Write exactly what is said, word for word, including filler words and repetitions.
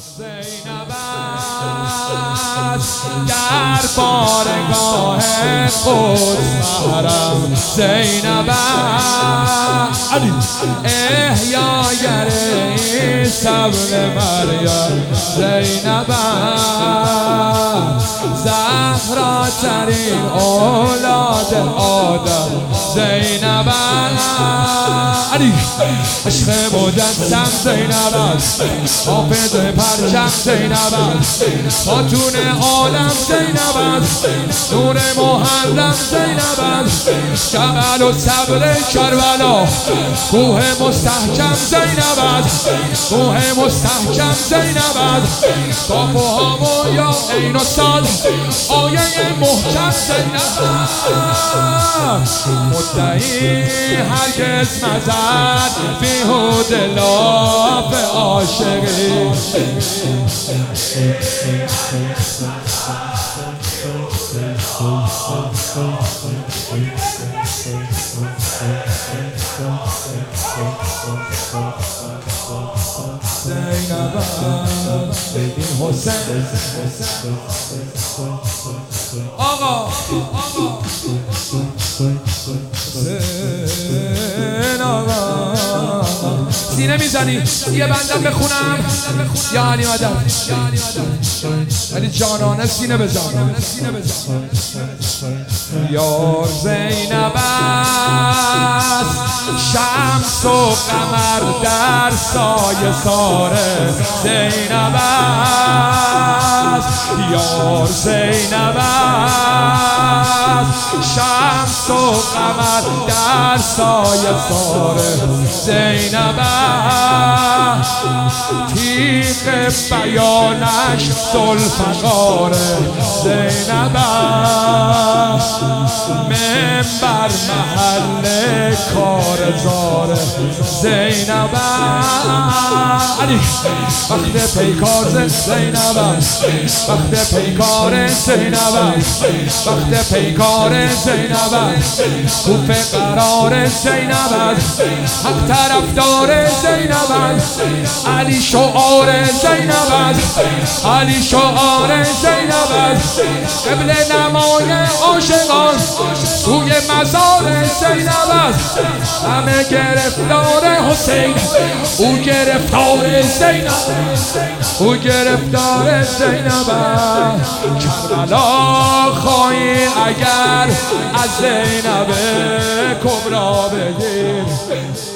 زینب است در بارگاه قدس محرم زینب است احیاگر عیسی ابن مریم زینب است زهرا ترین اولاد آدم زینب است عشق مجسم زینب است حافظ پرچم زینب است خاتون عالم زینب است نور محرم زینب است جبل و صبر کربلا کوه مستحکم زینب است کوه مستحکم زینب است کاف و هام و یا عین و صاد آیه محکم زینب است مدعی هرگز نزد بیهوده لاف عاشقی زینب این حسین آقا آقا سینه میزنی یه بندم بخونم یا علی مدد علی جانانه سینه بزن یا زینب است شمس و قمر در سایه ساره زینب است یار زینب است شمس و قمر در سایه ساره زینب است تیغ بیانش ذوالفقاره زینب است منبر محل کار زاره زینب است علی وقت پیکار زینب است وقت پیکار زینب است وقت پیکار زینب است کوفه قرار زینب است حق طرفدار زینب است علی شعار زینب است علی شعار زینب است قبله نمای عاشقان سوی مزار زینب است همه گرفتار حسین او گرفتار زینب او گرفتار زینب است کربلا خواهی اگر از زینب کبرا بگیر